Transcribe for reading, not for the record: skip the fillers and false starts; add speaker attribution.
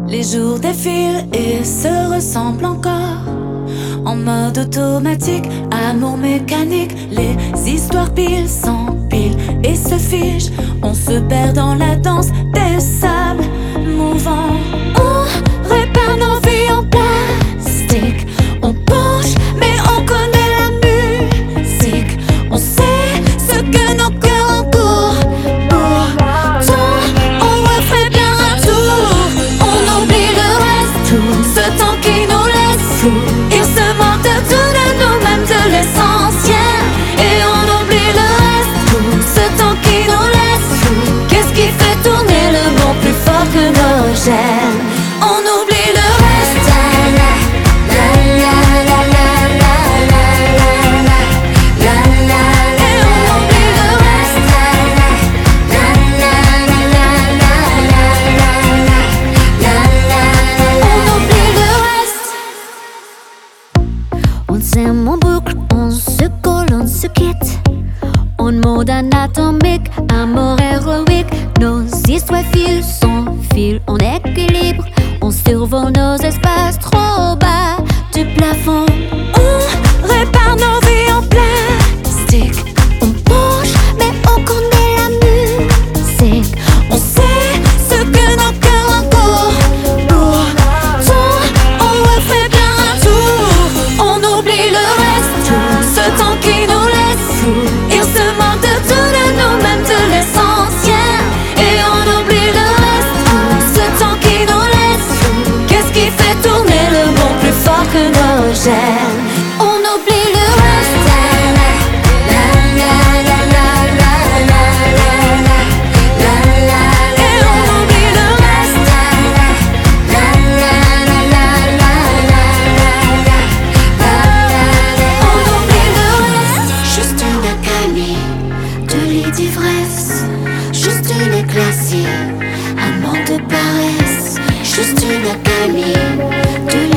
Speaker 1: Les jours défilent et se ressemblent encore. En mode automatique, amour mécanique. Les histoires pile s'empilent et se figent. On se perd dans la danse des sables mouvants. On répare nos vies en plastique. On penche mais on connaît la musique. On sait ce que nos cœurs encourent. Pourtant on referait bien un tour. On oublie le reste, tout ce temps qui nous laisse fous. Il se manque de tout de nous-mêmes, de l'essentiel. Et on oublie le reste, tout ce temps qui nous laisse fous. Qu'est-ce qui fait tourner le monde plus fort que nos gènes? On oublie le reste. La la la la la la la la la la. Et on oublie le reste. La la la la la la la la la. On oublie le reste.
Speaker 2: On s'aime en boucle, on se colle, on se quitte. En mode anatomique, amour héroïque. Nos histoires filent sans fil, en équilibre. On survole nos espaces trop bas du plafond.
Speaker 1: On répare nos vies en plastique.
Speaker 2: On penche, mais on connaît la musique.
Speaker 1: On sait ce que nos cœurs encourent. Pourtant, on referait bien un tour. On oublie le reste, tout ce temps qui nous laisse fous. Il se manque de tout de nous-mêmes, de l'essentiel. Et on oublie le reste, tout ce temps qui nous laisse fous. Qu'est-ce qui fait tourner le monde plus fort que nos gènes? On oublie le reste. La la la la la la la la la. Et on oublie le reste. La la la la la la la la. On oublie le reste.
Speaker 2: Juste une accalmie, de lit d'ivresse. Juste une éclaircie, un manque de paresse. Juste une accalmie, de